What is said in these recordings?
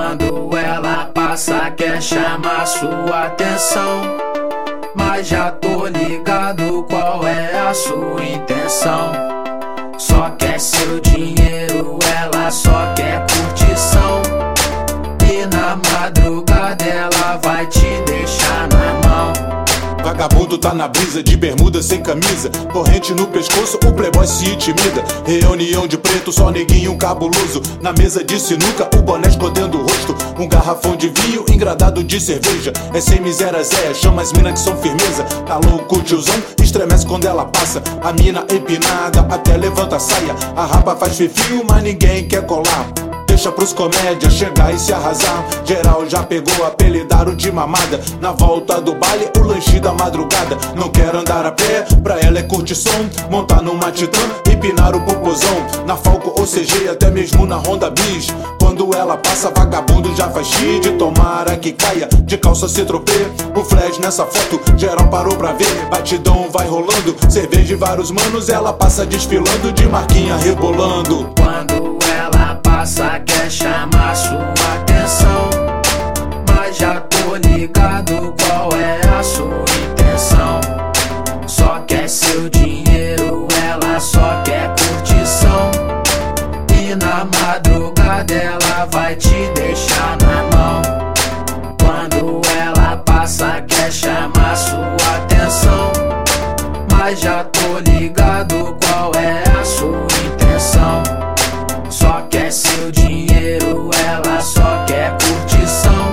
Quando ela passa quer chamar sua atenção, mas já tô ligado qual é a sua intenção. Só quer seu dinheiro, ela só quer curtição, e na madrugada ela vai te deixar na mão. Vagabundo tá na brisa, de bermuda sem camisa, corrente no pescoço, o playboy se intimida. Reunião de preto, só neguinho cabuloso, na mesa de sinuca, o boné escondendo o rosto. Um garrafão de vinho, engradado de cerveja, é sem miséria zé, chama as mina que são firmeza. Tá louco o tiozão, estremece quando ela passa, a mina empinada até levanta a saia. A rapa faz fifio, mas ninguém quer colar, deixa pros comédia chegar e se arrasar. Geral já pegou, apelidaram de mamada. Na volta do baile, o lanche da madrugada. Não quer andar a pé, pra ela é curtição, montar numa Titã, empinar o popozão. Na Falco ou CG, até mesmo na Honda Bis. Quando ela passa, vagabundo já faz xixi. De tomara que caia, de calça se tropê. O flash nessa foto, geral parou pra ver. Batidão vai rolando, cerveja e vários manos. Ela passa desfilando, de marquinha rebolando. Quando ela passa quer chamar sua atenção, mas já tô ligado qual é a sua intenção. Só quer seu dinheiro, ela só quer curtição, e na madrugada ela vai te deixar na mão. Quando ela passa quer chamar sua atenção, mas já tô ligado qual é a sua intenção. Só quer seu dinheiro, ela só quer curtição,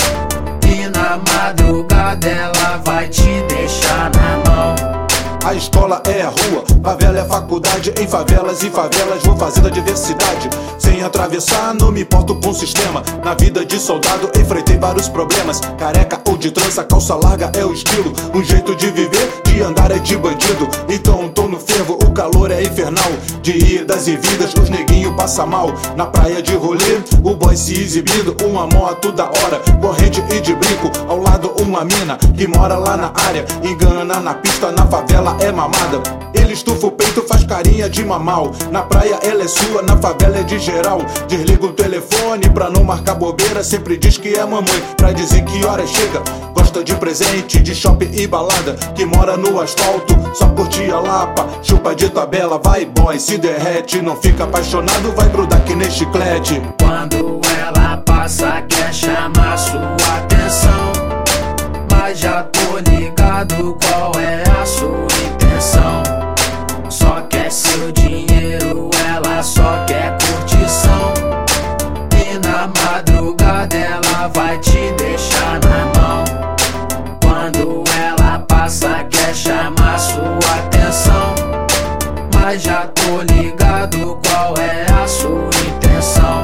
e na madrugada ela vai te deixar na mão. A escola é a rua, favela é a faculdade. Em favelas e favelas vou fazendo a diversidade. Sem atravessar, não me importo com o sistema. Na vida de soldado enfrentei vários problemas. Careca ou de trança, calça larga é o estilo. Um jeito de viver, de andar é de bandido. Então tô no fervo, o calor é infernal. De idas e vindas, os neguinhos passam mal. Na praia de rolê, o boy se exibindo. Uma moto da hora, corrente e de brinco. Ao lado uma mina, que mora lá na área. Engana na pista, na favela é mamada. Ele estufa o peito, faz carinha de mamal. Na praia ela é sua, na favela é de geral. Desliga o telefone pra não marcar bobeira. Sempre diz que é mamãe, pra dizer que hora chega. Gosta de presente, de shopping e balada. Que mora no asfalto, só curte a lapa. Chupa de tabela, vai boy, se derrete. Não fica apaixonado, vai grudar que nem chiclete. Quando ela passa quer chamar sua atenção, mas já tô ligado qual é a sua intenção. Só quer seu dinheiro, ela só quer curtição, e na madrugada ela vai te deixar na mão. Quando ela passa quer chamar sua atenção, mas já tô ligado qual é a sua intenção.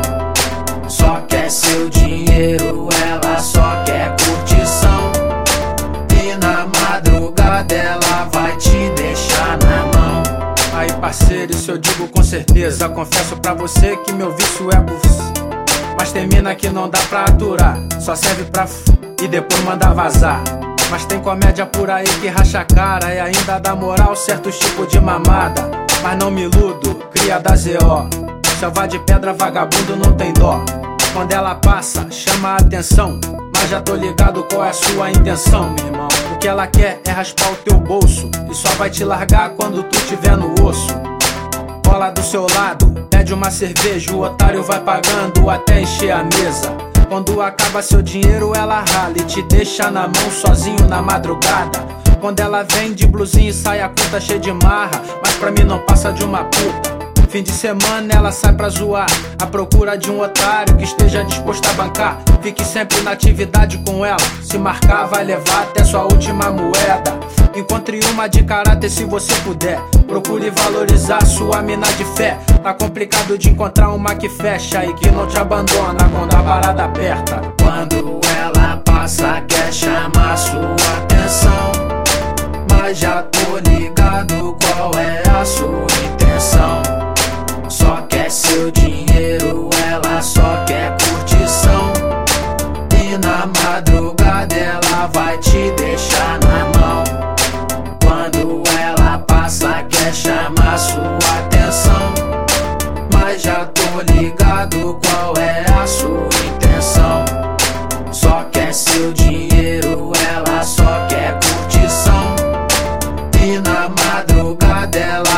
Só quer seu dinheiro, ela só quer curtição, e na madrugada ela vai te deixar na mão. Aí parceiro, isso eu digo com certeza. Confesso pra você que meu vício é bufs, mas tem mina que não dá pra aturar. Só serve pra e depois manda vazar. Mas tem comédia por aí que racha a cara e ainda dá moral certos tipos de mamada. Mas não me iludo, cria da ZO. Selva de pedra, vagabundo não tem dó. Quando ela passa, chama a atenção, mas já tô ligado qual é a sua intenção, meu irmão. O que ela quer é raspar o teu bolso, e só vai te largar quando tu tiver no osso. Cola do seu lado, pede uma cerveja, o otário vai pagando até encher a mesa. Quando acaba seu dinheiro, ela rala e te deixa na mão sozinho na madrugada. Quando ela vem de blusinha e saia curta cheia de marra, mas pra mim não passa de uma puta. Fim de semana ela sai pra zoar, à procura de um otário que esteja disposto a bancar. Fique sempre na atividade com ela, se marcar vai levar até sua última moeda. Encontre uma de caráter se você puder, procure valorizar sua mina de fé. Tá complicado de encontrar uma que fecha e que não te abandona quando a parada aperta. Quando ela passa quer chamar sua atenção, mas já tô ligado qual é a sua intenção. Só quer seu dinheiro, ela só quer curtição, e na madrugada ela vai te deixar na mão. Quando ela passa quer chamar sua atenção, mas já tô ligado qual é a sua intenção. E na madrugada ela